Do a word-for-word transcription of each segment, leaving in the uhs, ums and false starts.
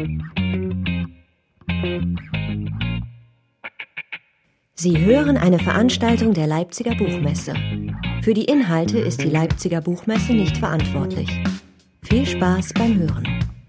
Sie hören eine Veranstaltung der Leipziger Buchmesse. Für die Inhalte ist die Leipziger Buchmesse nicht verantwortlich. Viel Spaß beim Hören.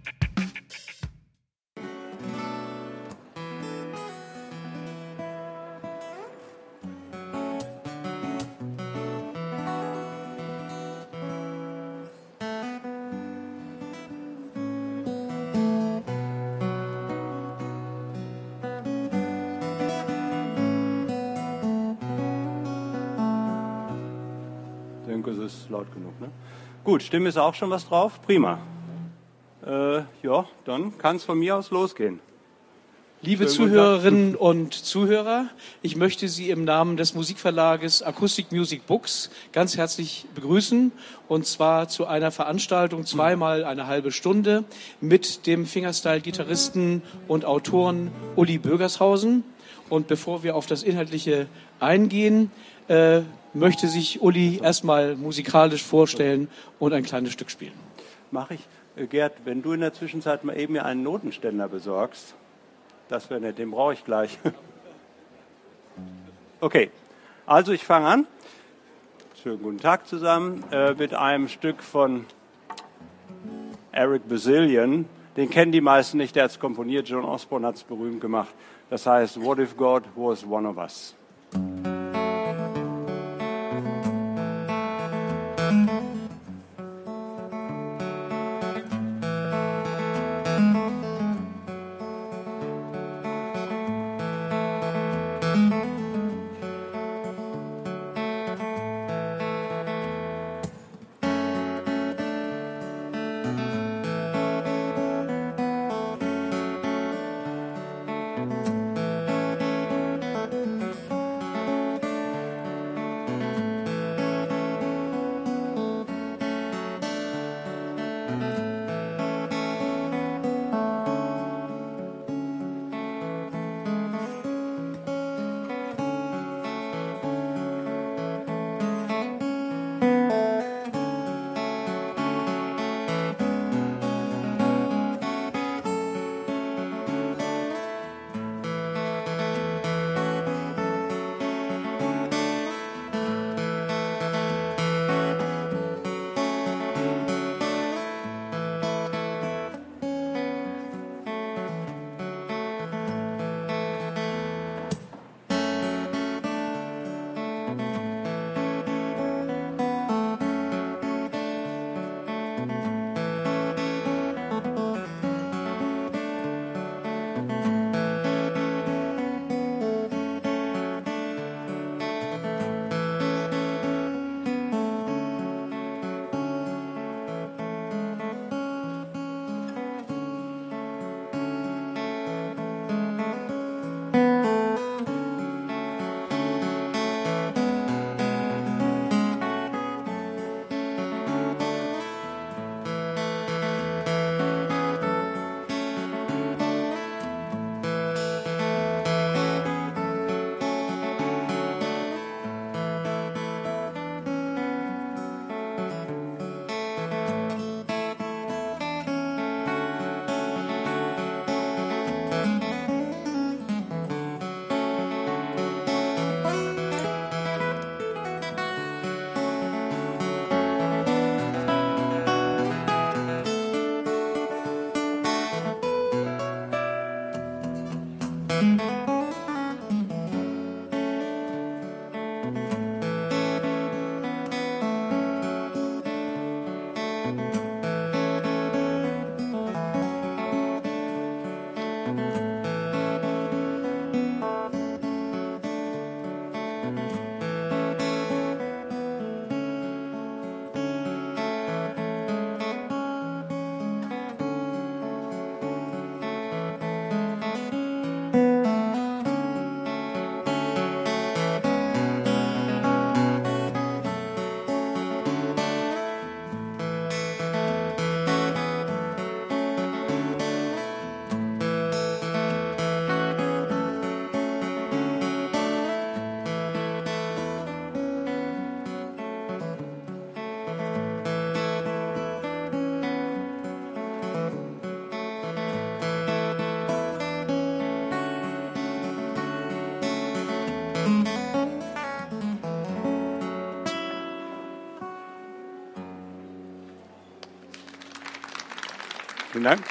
Laut genug, ne? Gut, Stimme ist auch schon was drauf. Prima. Äh, ja, dann kann es von mir aus losgehen. Liebe Zuhörerinnen und Zuhörer, ich möchte Sie im Namen des Musikverlages Acoustic Music Books ganz herzlich begrüßen, und zwar zu einer Veranstaltung, zweimal eine halbe Stunde, mit dem Fingerstyle-Gitarristen und Autoren Uli Bögershausen. Und bevor wir auf das Inhaltliche eingehen, äh, möchte sich Uli erstmal musikalisch vorstellen und ein kleines Stück spielen. Mache ich. Äh, Gerd, wenn du in der Zwischenzeit mal eben mir einen Notenständer besorgst, das wäre nett, den brauche ich gleich. Okay, also ich fange an. Schönen guten Tag zusammen äh, mit einem Stück von Eric Bazillion. Den kennen die meisten nicht, der hat es komponiert, John Osborne hat es berühmt gemacht. Das heißt, What if God was one of us? Vielen Dank.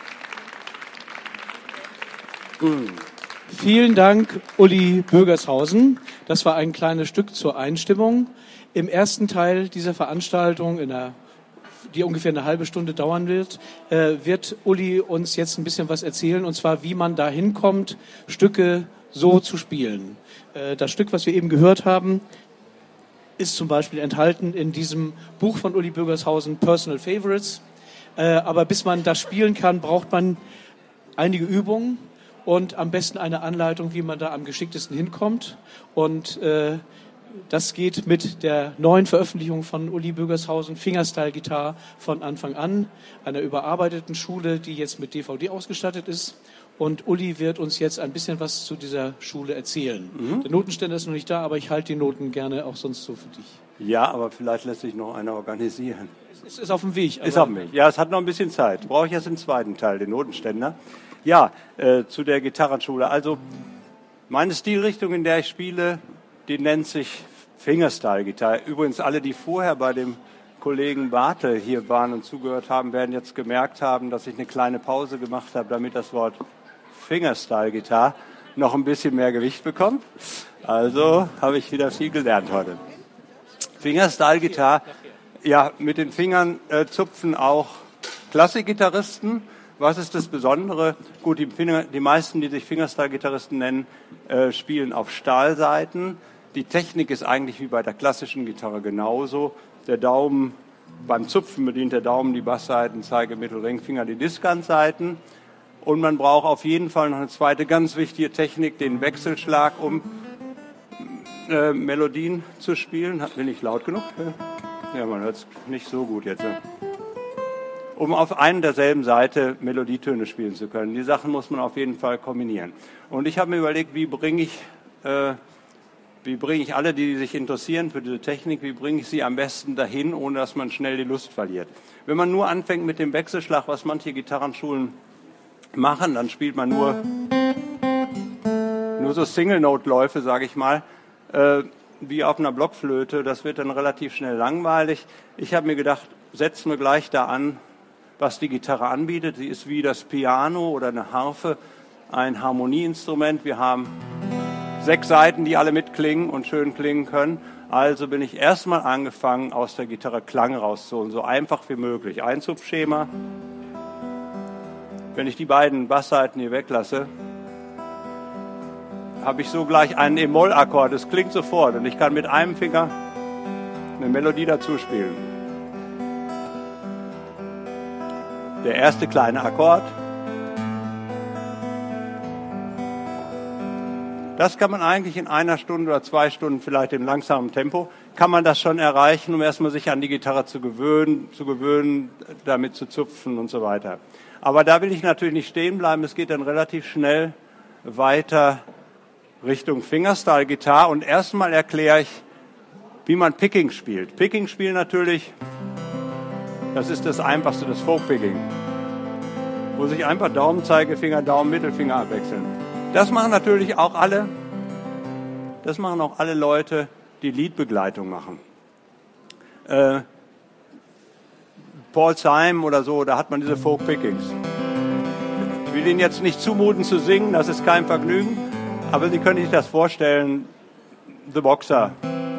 Vielen Dank, Uli Bögershausen. Das war ein kleines Stück zur Einstimmung. Im ersten Teil dieser Veranstaltung, in der, die ungefähr eine halbe Stunde dauern wird, äh, wird Uli uns jetzt ein bisschen was erzählen, und zwar, wie man da hinkommt, Stücke so zu spielen. Äh, das Stück, was wir eben gehört haben, ist zum Beispiel enthalten in diesem Buch von Uli Bögershausen, Personal Favorites. Äh, aber bis man das spielen kann, braucht man einige Übungen und am besten eine Anleitung, wie man da am geschicktesten hinkommt. Und äh, das geht mit der neuen Veröffentlichung von Uli Bögershausen, Fingerstyle Guitar von Anfang an, einer überarbeiteten Schule, die jetzt mit D V D ausgestattet ist. Und Uli wird uns jetzt ein bisschen was zu dieser Schule erzählen. Mhm. Der Notenständer ist noch nicht da, aber ich halte die Noten gerne auch sonst so für dich. Ja, aber vielleicht lässt sich noch einer organisieren. Es ist auf dem Weg. Ist auf dem Weg. Ja, es hat noch ein bisschen Zeit. Brauche ich jetzt im zweiten Teil, den Notenständer. Ja, äh, zu der Gitarrenschule. Also meine Stilrichtung, in der ich spiele, die nennt sich Fingerstyle-Gitarre. Übrigens, alle, die vorher bei dem Kollegen Bartel hier waren und zugehört haben, werden jetzt gemerkt haben, dass ich eine kleine Pause gemacht habe, damit das Wort Fingerstyle-Gitarre noch ein bisschen mehr Gewicht bekommt. Also habe ich wieder viel gelernt heute. Fingerstyle-Gitarre, ja, mit den Fingern äh, zupfen auch Klassikgitarristen. Was ist das Besondere? Gut, die, Finger, die meisten, die sich Fingerstyle-Gitarristen nennen, äh, spielen auf Stahlsaiten. Die Technik ist eigentlich wie bei der klassischen Gitarre genauso. Der Daumen, beim Zupfen bedient der Daumen die Basssaiten, Zeige, Mittel, Ringfinger die Diskantsaiten. Und man braucht auf jeden Fall noch eine zweite ganz wichtige Technik, den Wechselschlag, um äh, Melodien zu spielen. Bin ich laut genug? Ja, man hört es nicht so gut jetzt. Ne? Um auf einer derselben Seite Melodietöne spielen zu können. Die Sachen muss man auf jeden Fall kombinieren. Und ich habe mir überlegt, wie bringe ich, äh, wie bringe ich alle, die sich interessieren für diese Technik, wie bringe ich sie am besten dahin, ohne dass man schnell die Lust verliert. Wenn man nur anfängt mit dem Wechselschlag, was manche Gitarrenschulen machen, dann spielt man nur, nur so Single-Note-Läufe, sage ich mal, äh, wie auf einer Blockflöte. Das wird dann relativ schnell langweilig. Ich habe mir gedacht, setzen wir gleich da an, was die Gitarre anbietet. Sie ist wie das Piano oder eine Harfe, ein Harmonieinstrument. Wir haben sechs Saiten, die alle mitklingen und schön klingen können. Also bin ich erstmal angefangen, aus der Gitarre Klang rauszuholen, so einfach wie möglich. Einzupfschema. Wenn ich die beiden Basssaiten hier weglasse, habe ich so gleich einen E-Moll-Akkord. Das klingt sofort und ich kann mit einem Finger eine Melodie dazu spielen. Der erste kleine Akkord. Das kann man eigentlich in einer Stunde oder zwei Stunden, vielleicht im langsamen Tempo, kann man das schon erreichen, um erstmal sich an die Gitarre zu gewöhnen, zu gewöhnen, damit zu zupfen und so weiter. Aber da will ich natürlich nicht stehen bleiben. Es geht dann relativ schnell weiter Richtung Fingerstyle-Gitarre. Und erstmal erkläre ich, wie man Picking spielt. Picking spielen natürlich, das ist das Einfachste, das Folk-Picking, wo sich einfach Daumen, Zeigefinger, Daumen, Mittelfinger abwechseln. Das machen natürlich auch alle, das machen auch alle Leute, die Liedbegleitung machen. Äh, Paul Simon oder so, da hat man diese Folk-Pickings. Ich will Ihnen jetzt nicht zumuten zu singen, das ist kein Vergnügen, aber Sie können sich das vorstellen, The Boxer,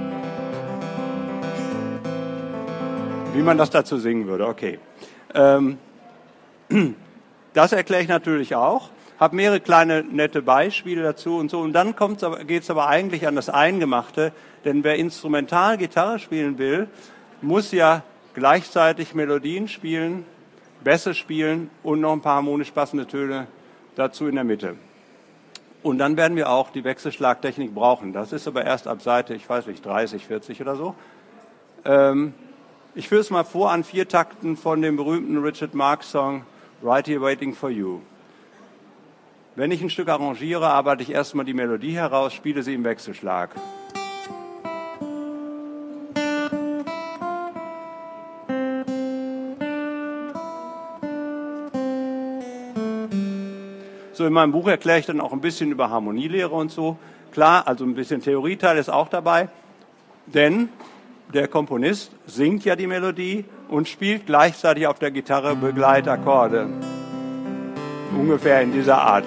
wie man das dazu singen würde, okay. Ähm, das erkläre ich natürlich auch, habe mehrere kleine nette Beispiele dazu und so. Und dann geht es aber eigentlich an das Eingemachte, denn wer instrumental Gitarre spielen will, muss ja gleichzeitig Melodien spielen, Bässe spielen und noch ein paar harmonisch passende Töne dazu in der Mitte. Und dann werden wir auch die Wechselschlagtechnik brauchen. Das ist aber erst ab Seite, ich weiß nicht, dreißig, vierzig oder so. Ähm, ich führe es mal vor an vier Takten von dem berühmten Richard Marx Song Right Here Waiting for You. Wenn ich ein Stück arrangiere, arbeite ich erstmal die Melodie heraus, spiele sie im Wechselschlag. So, in meinem Buch erkläre ich dann auch ein bisschen über Harmonielehre und so. Klar, also ein bisschen Theorieteil ist auch dabei, denn der Komponist singt ja die Melodie und spielt gleichzeitig auf der Gitarre Begleitakkorde. ungefähr in dieser Art.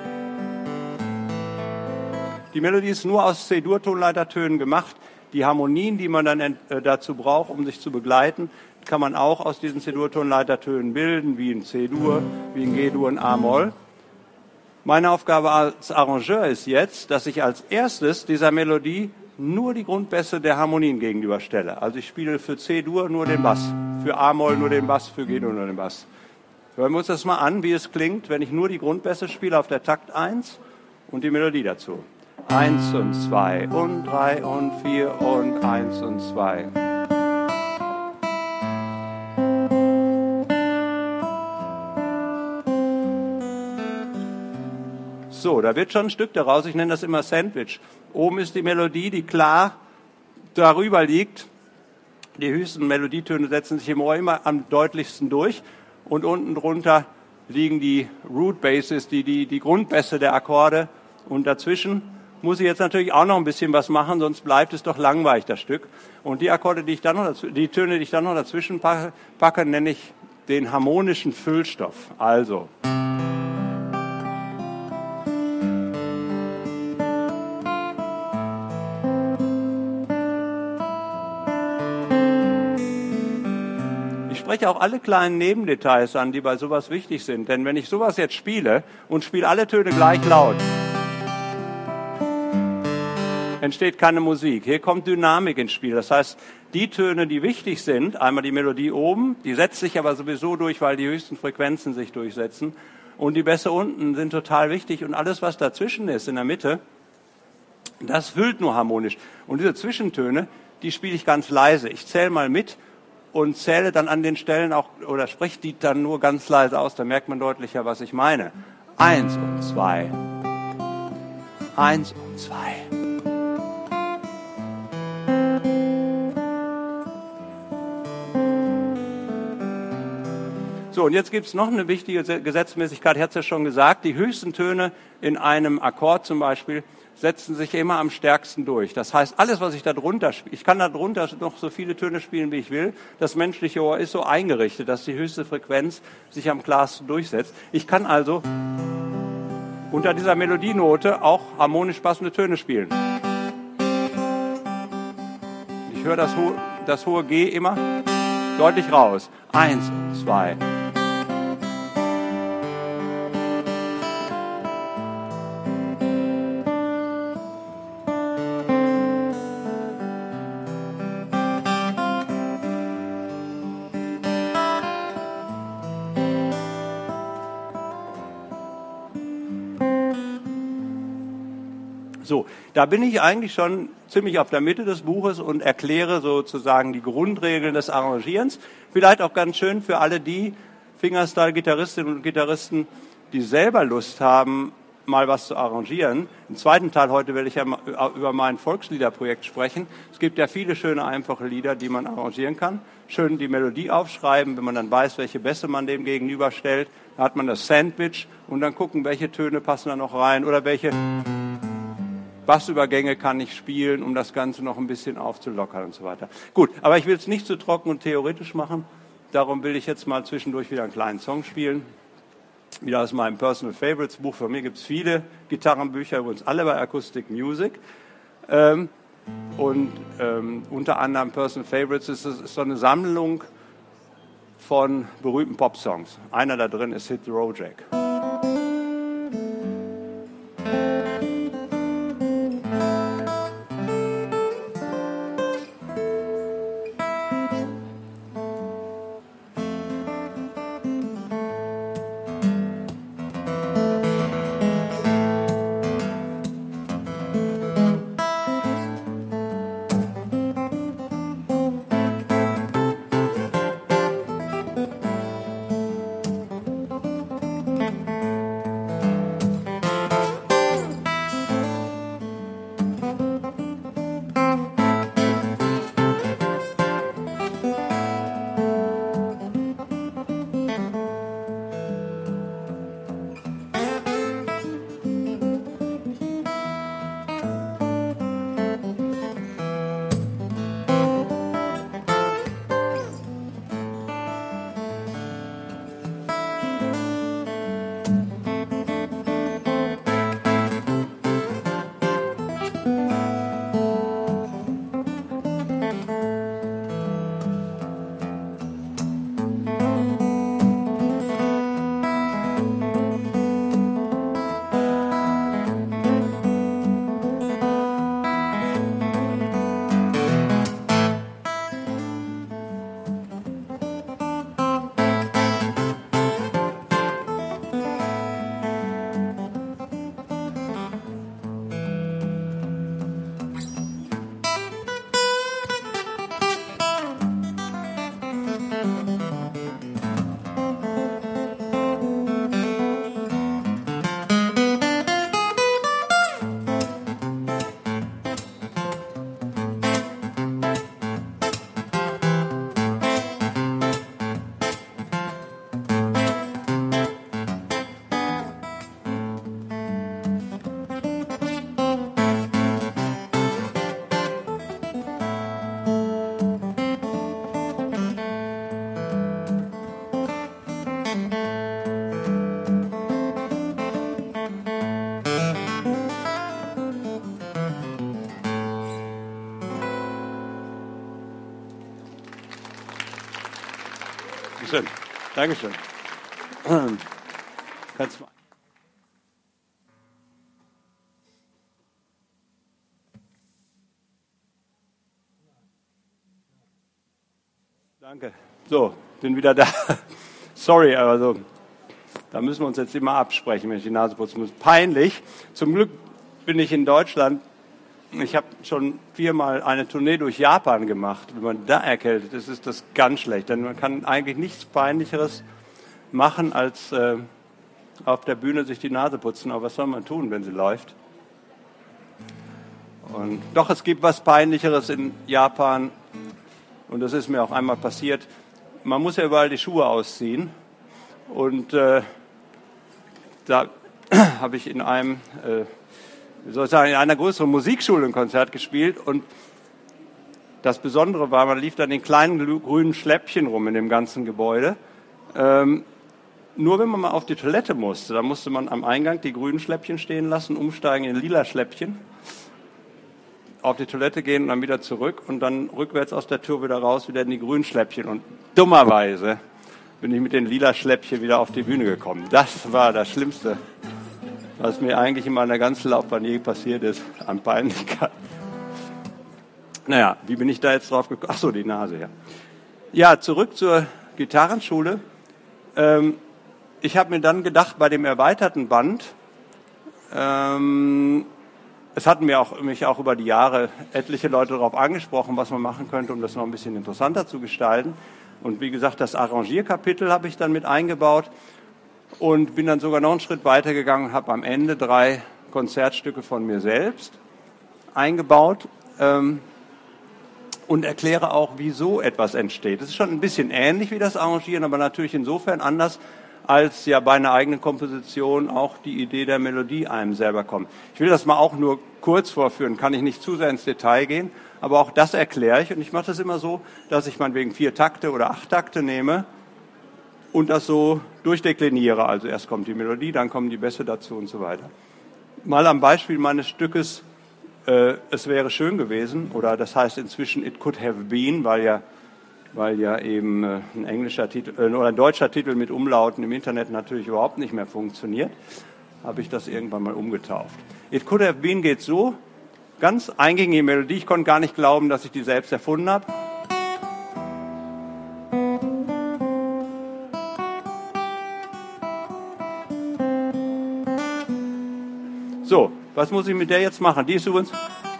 Die Melodie ist nur aus C-Dur-Tonleitertönen gemacht. Die Harmonien, die man dann äh, dazu braucht, um sich zu begleiten, kann man auch aus diesen C-Dur-Tonleitertönen bilden, wie in C-Dur, wie in G-Dur und A-Moll. Meine Aufgabe als Arrangeur ist jetzt, dass ich als erstes dieser Melodie nur die Grundbässe der Harmonien gegenüberstelle. Also ich spiele für C-Dur nur den Bass, für A-Moll nur den Bass, für G-Dur nur den Bass. Hören wir uns das mal an, wie es klingt, wenn ich nur die Grundbässe spiele auf der Takt eins und die Melodie dazu. Eins und zwei und drei und vier und eins und zwei. So, da wird schon ein Stück daraus, ich nenne das immer Sandwich. Oben ist die Melodie, die klar darüber liegt. Die höchsten Melodietöne setzen sich im Ohr immer am deutlichsten durch. Und unten drunter liegen die Root Basses, die, die, die Grundbässe der Akkorde. Und dazwischen muss ich jetzt natürlich auch noch ein bisschen was machen, sonst bleibt es doch langweilig, das Stück. Und die Akkorde, die ich dann noch dazu, die Töne, die ich dann noch dazwischen packe, packe, nenne ich den harmonischen Füllstoff. Also. Ich spreche auch alle kleinen Nebendetails an, die bei sowas wichtig sind. Denn wenn ich sowas jetzt spiele und spiele alle Töne gleich laut, entsteht keine Musik. Hier kommt Dynamik ins Spiel. Das heißt, die Töne, die wichtig sind, einmal die Melodie oben, die setzt sich aber sowieso durch, weil die höchsten Frequenzen sich durchsetzen. Und die Bässe unten sind total wichtig. Und alles, was dazwischen ist, in der Mitte, das füllt nur harmonisch. Und diese Zwischentöne, die spiele ich ganz leise. Ich zähle mal mit und zähle dann an den Stellen auch, oder spreche die dann nur ganz leise aus. Da merkt man deutlicher, was ich meine. Eins und zwei. Eins und zwei. So, und jetzt gibt es noch eine wichtige Gesetzmäßigkeit, ich hatte es ja schon gesagt, die höchsten Töne in einem Akkord zum Beispiel setzen sich immer am stärksten durch. Das heißt, alles, was ich da drunter spiele, ich kann da drunter noch so viele Töne spielen, wie ich will. Das menschliche Ohr ist so eingerichtet, dass die höchste Frequenz sich am klarsten durchsetzt. Ich kann also unter dieser Melodienote auch harmonisch passende Töne spielen. Ich höre das, ho- das hohe G immer deutlich raus. Eins und zwei. So, da bin ich eigentlich schon ziemlich auf der Mitte des Buches und erkläre sozusagen die Grundregeln des Arrangierens. Vielleicht auch ganz schön für alle die Fingerstyle-Gitarristinnen und Gitarristen, die selber Lust haben, mal was zu arrangieren. Im zweiten Teil heute werde ich ja über mein Volksliederprojekt sprechen. Es gibt ja viele schöne, einfache Lieder, die man arrangieren kann. Schön die Melodie aufschreiben, wenn man dann weiß, welche Bässe man dem gegenüberstellt. Da hat man das Sandwich und dann gucken, welche Töne passen da noch rein oder welche Bassübergänge kann ich spielen, um das Ganze noch ein bisschen aufzulockern und so weiter. Gut, aber ich will es nicht zu trocken und theoretisch machen. Darum will ich jetzt mal zwischendurch wieder einen kleinen Song spielen. Wieder aus meinem Personal Favorites Buch. Von mir gibt es viele Gitarrenbücher, übrigens alle bei Acoustic Music. Ähm, und ähm, unter anderem Personal Favorites ist, ist so eine Sammlung von berühmten Popsongs. Einer da drin ist Hit the Road Jack. Dankeschön. Kannst du mal. Danke. So, bin wieder da. Sorry, also da müssen wir uns jetzt immer absprechen, wenn ich die Nase putzen muss. Peinlich. Zum Glück bin ich in Deutschland. Ich habe schon viermal eine Tournee durch Japan gemacht. Wenn man da erkältet ist, ist das ganz schlecht. Denn man kann eigentlich nichts Peinlicheres machen, als äh, auf der Bühne sich die Nase putzen. Aber was soll man tun, wenn sie läuft? Und doch, es gibt was Peinlicheres in Japan. Und das ist mir auch einmal passiert. Man muss ja überall die Schuhe ausziehen. Und äh, da habe ich in einem, äh, wie soll ich sagen, in einer größeren Musikschule ein Konzert gespielt. Und das Besondere war, man lief dann in kleinen grünen Schläppchen rum in dem ganzen Gebäude. Ähm, nur wenn man mal auf die Toilette musste, da musste man am Eingang die grünen Schläppchen stehen lassen, umsteigen in lila Schläppchen, auf die Toilette gehen und dann wieder zurück und dann rückwärts aus der Tür wieder raus, wieder in die grünen Schläppchen. Und dummerweise bin ich mit den lila Schläppchen wieder auf die Bühne gekommen. Das war das Schlimmste, was mir eigentlich in meiner ganzen Laufbahn je passiert ist, an Peinlichkeit. Naja, wie bin ich da jetzt drauf gekommen? Ach so, die Nase, ja. Ja, zurück zur Gitarrenschule. Ähm, ich habe mir dann gedacht, bei dem erweiterten Band, ähm, es hatten mir auch, mich auch über die Jahre etliche Leute darauf angesprochen, was man machen könnte, um das noch ein bisschen interessanter zu gestalten. Und wie gesagt, das Arrangierkapitel habe ich dann mit eingebaut und bin dann sogar noch einen Schritt weiter gegangen und habe am Ende drei Konzertstücke von mir selbst eingebaut ähm, und erkläre auch, wieso etwas entsteht. Das ist schon ein bisschen ähnlich wie das Arrangieren, aber natürlich insofern anders, als ja bei einer eigenen Komposition auch die Idee der Melodie einem selber kommt. Ich will das mal auch nur kurz vorführen, kann ich nicht zu sehr ins Detail gehen, aber auch das erkläre ich. Und ich mache das immer so, dass ich meinetwegen vier Takte oder acht Takte nehme und das so durchdekliniere. Also erst kommt die Melodie, dann kommen die Bässe dazu und so weiter. Mal am Beispiel meines Stückes äh, Es wäre schön gewesen, oder das heißt inzwischen It could have been, weil ja weil ja eben äh, ein englischer Titel äh, oder ein deutscher Titel mit Umlauten im Internet natürlich überhaupt nicht mehr funktioniert, habe ich das irgendwann mal umgetauft. It could have been geht so, ganz eingängige Melodie, ich konnte gar nicht glauben, dass ich die selbst erfunden habe. So, was muss ich mit der jetzt machen? Die ist übrigens...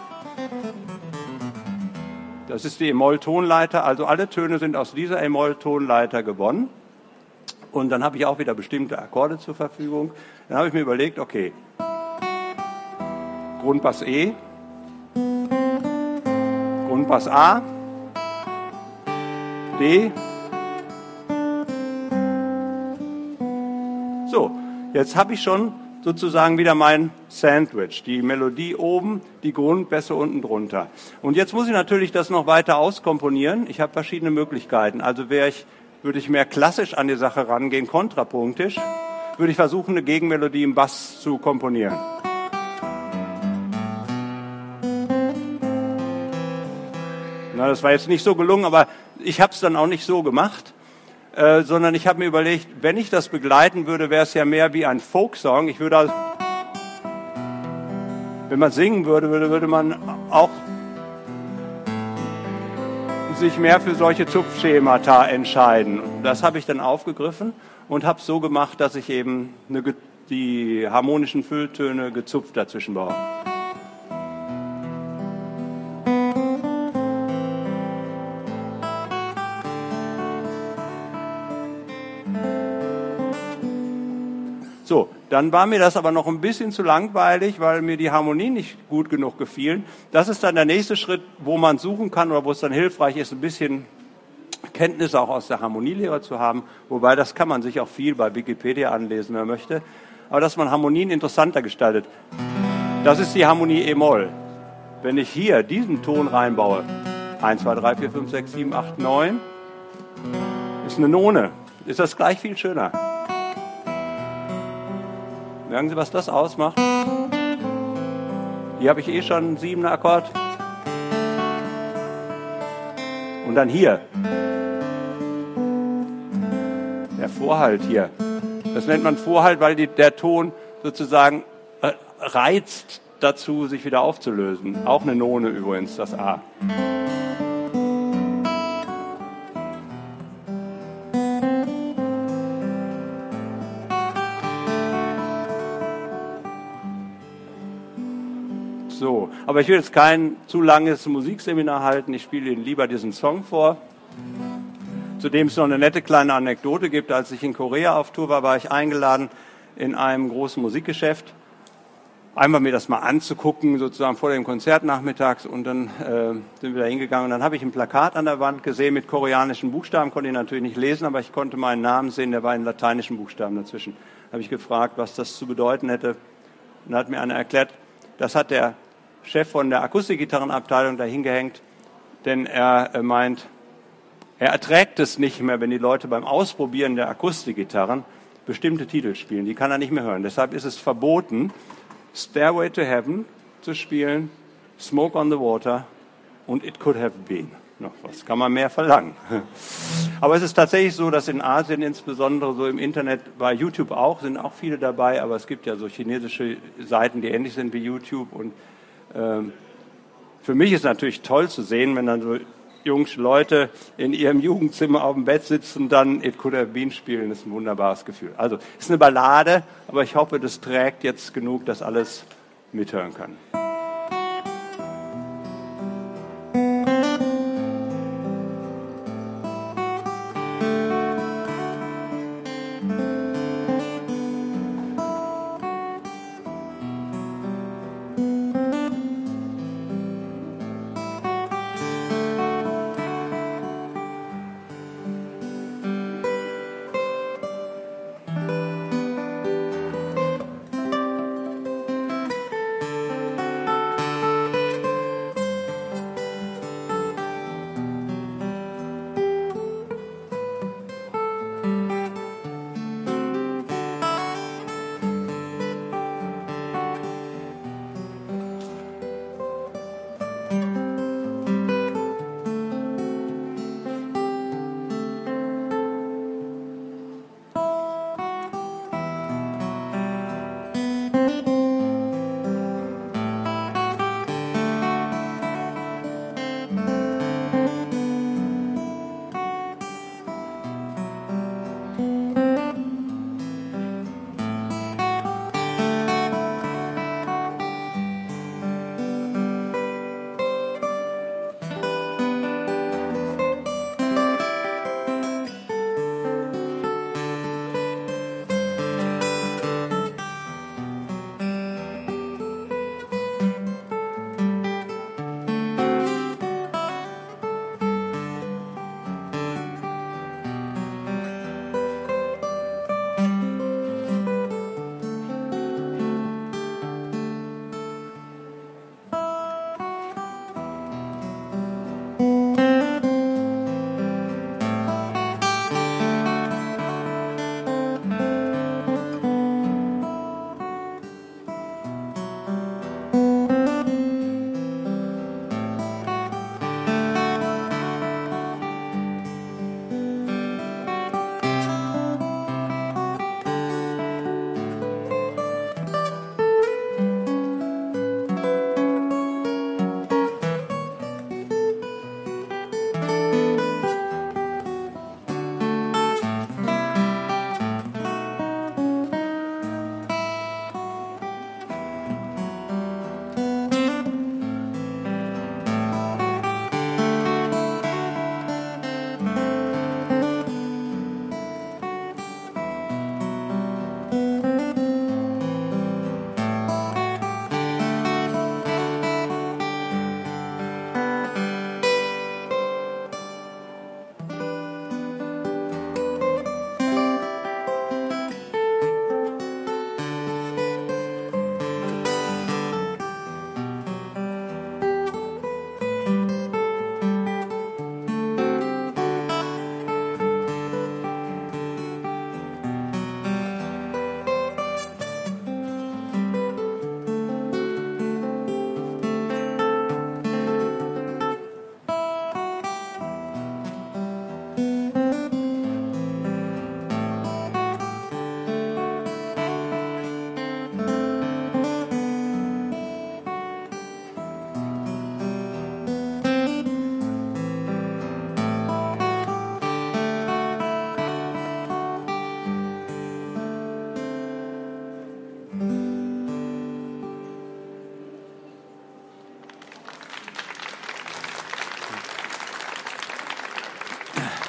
Das ist die E-Moll-Tonleiter, also alle Töne sind aus dieser E-Moll-Tonleiter gewonnen. Und dann habe ich auch wieder bestimmte Akkorde zur Verfügung. Dann habe ich mir überlegt, okay, Grundbass E, Grundbass A, D. So, jetzt habe ich schon sozusagen wieder mein Sandwich, die Melodie oben, die Grundbässe unten drunter. Und jetzt muss ich natürlich das noch weiter auskomponieren. Ich habe verschiedene Möglichkeiten. Also wäre ich, würde ich mehr klassisch an die Sache rangehen, kontrapunktisch, würde ich versuchen, eine Gegenmelodie im Bass zu komponieren. Na, das war jetzt nicht so gelungen, aber ich habe es dann auch nicht so gemacht. Äh, sondern ich habe mir überlegt, wenn ich das begleiten würde, wäre es ja mehr wie ein Folksong. Ich würde also, wenn man singen würde, würde, würde man auch sich mehr für solche Zupfschemata entscheiden. Das habe ich dann aufgegriffen und habe es so gemacht, dass ich eben eine, die harmonischen Fülltöne gezupft dazwischen baue. So, dann war mir das aber noch ein bisschen zu langweilig, weil mir die Harmonien nicht gut genug gefielen. Das ist dann der nächste Schritt, wo man suchen kann oder wo es dann hilfreich ist, ein bisschen Kenntnisse auch aus der Harmonielehre zu haben. Wobei, das kann man sich auch viel bei Wikipedia anlesen, wer möchte. Aber dass man Harmonien interessanter gestaltet. Das ist die Harmonie E-Moll. Wenn ich hier diesen Ton reinbaue, eins, zwei, drei, vier, fünf, sechs, sieben, acht, neun, ist eine None. Ist das gleich viel schöner. Merken Sie, was das ausmacht? Hier habe ich eh schon einen siebener Akkord. Und dann hier. Der Vorhalt hier. Das nennt man Vorhalt, weil die, der Ton sozusagen äh, reizt dazu, sich wieder aufzulösen. Auch eine None übrigens, das A. So, aber ich will jetzt kein zu langes Musikseminar halten. Ich spiele Ihnen lieber diesen Song vor. Zudem es noch eine nette kleine Anekdote gibt. Als ich in Korea auf Tour war, war ich eingeladen in einem großen Musikgeschäft. Einmal mir das mal anzugucken, sozusagen vor dem Konzert nachmittags. Und dann äh, sind wir da hingegangen. Und dann habe ich ein Plakat an der Wand gesehen mit koreanischen Buchstaben. Konnte ich natürlich nicht lesen, aber ich konnte meinen Namen sehen. Der war in lateinischen Buchstaben dazwischen. Da habe ich gefragt, was das zu bedeuten hätte. Und da hat mir einer erklärt, das hat der Chef von der Akustikgitarrenabteilung da hingehängt. Denn er äh, meint, er erträgt es nicht mehr, wenn die Leute beim Ausprobieren der Akustikgitarren bestimmte Titel spielen. Die kann er nicht mehr hören. Deshalb ist es verboten, Stairway to Heaven zu spielen, Smoke on the Water und It Could Have Been. Noch was kann man mehr verlangen. Aber es ist tatsächlich so, dass in Asien, insbesondere so im Internet, bei YouTube auch, sind auch viele dabei, aber es gibt ja so chinesische Seiten, die ähnlich sind wie YouTube. Und ähm, für mich ist natürlich toll zu sehen, wenn dann so junge Leute in ihrem Jugendzimmer auf dem Bett sitzen und dann It Could Have Been spielen. Das ist ein wunderbares Gefühl. Also, es ist eine Ballade, aber ich hoffe, das trägt jetzt genug, dass alles mithören kann.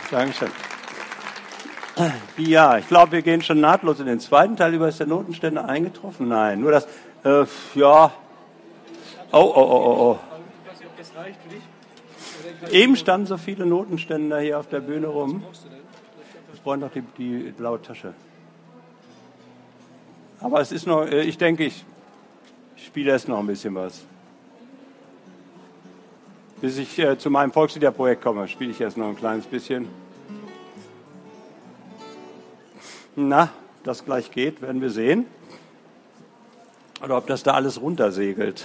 Dankeschön. Ja, ich glaube, wir gehen schon nahtlos in den zweiten Teil über. Ist der Notenständer eingetroffen? Nein, nur das, äh, ja. Oh, oh, oh, oh, oh. Eben standen so viele Notenständer hier auf der Bühne rum. Ich brauche noch die, die blaue Tasche. Aber es ist noch, ich denke, ich spiele erst noch ein bisschen was. Bis ich äh, zu meinem Volksliederprojekt komme, spiele ich erst noch ein kleines bisschen. Na, das gleich geht, werden wir sehen. Oder ob das da alles runtersegelt.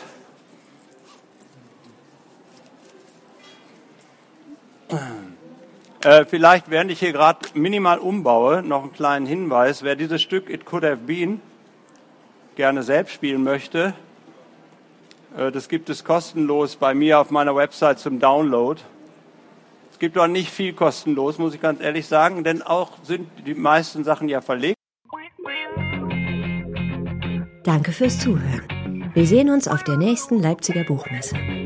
Äh, vielleicht, während ich hier gerade minimal umbaue, noch einen kleinen Hinweis. Wer dieses Stück It Could Have Been gerne selbst spielen möchte, äh, das gibt es kostenlos bei mir auf meiner Website zum Download. Es gibt auch nicht viel kostenlos, muss ich ganz ehrlich sagen, denn auch sind die meisten Sachen ja verlegt. Danke fürs Zuhören. Wir sehen uns auf der nächsten Leipziger Buchmesse.